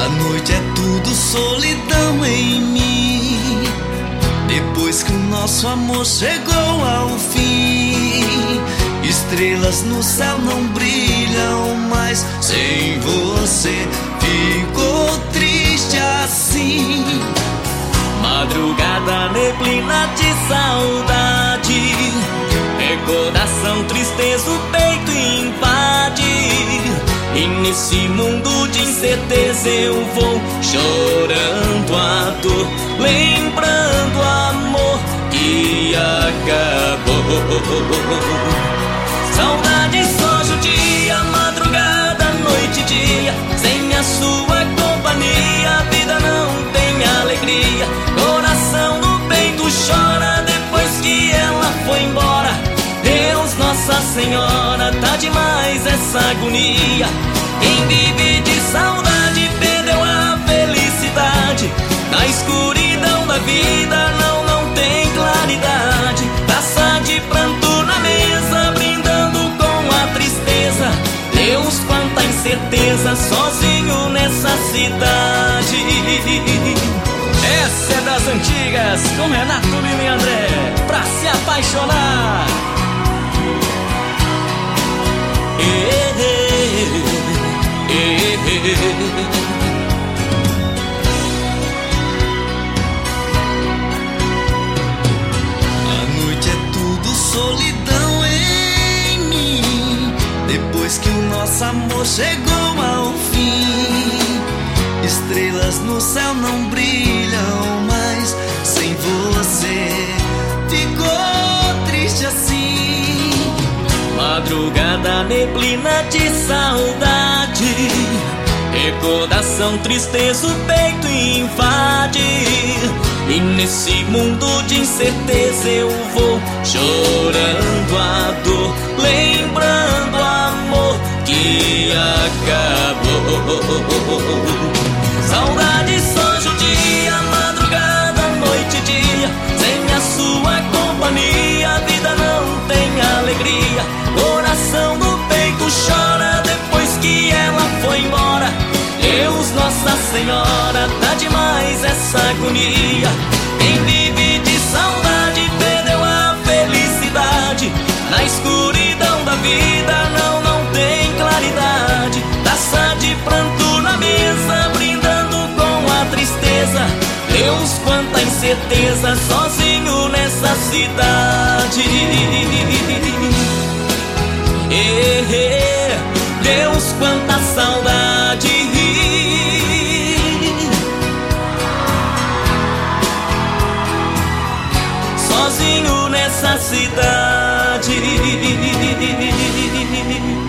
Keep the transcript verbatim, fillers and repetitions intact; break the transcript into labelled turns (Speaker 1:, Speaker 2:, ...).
Speaker 1: A noite é tudo solidão em mim. Depois que o nosso amor chegou ao fim, estrelas no céu não brilham mais. Sem você ficou triste assim.
Speaker 2: Madrugada, neblina de saudade, recordação, tristeza, o peito invade. E nesse mundo de incerteza eu vou chorando a dor, lembrando o amor que acabou. Saudade só judia, madrugada, noite e dia. Sem a sua companhia a vida não tem alegria. Coração no peito chora depois que ela foi embora. Deus, Nossa Senhora, tá demais essa agonia. Quem vive de saudade perdeu a felicidade. Na escuridão da vida não, não tem claridade. Taça de pranto na mesa, brindando com a tristeza. Deus, quanta incerteza, sozinho nessa cidade.
Speaker 3: Essa é das antigas, com Renato Lima e André, pra se apaixonar.
Speaker 1: A noite é tudo solidão em mim. Depois que o nosso amor chegou ao fim, estrelas no céu não brilham mais. Sem você ficou triste assim.
Speaker 2: Madrugada, neblina de saudade, recordação, tristeza, o peito invade. E nesse mundo de incerteza eu vou chorando a dor, lembrando o amor que acabou. Saudade só judia, madrugada, noite e dia. Sem a sua companhia a vida não tem alegria. Coração no peito chora depois que ela foi embora. Deus, Nossa Senhora, tá demais essa agonia. Quem vive de saudade perdeu a felicidade. Na escuridão da vida não, não tem claridade. Taça de pranto na mesa, brindando com a tristeza. Deus, quanta incerteza, sozinho nessa cidade. Deus, quanta saudade. Sozinho nessa cidade.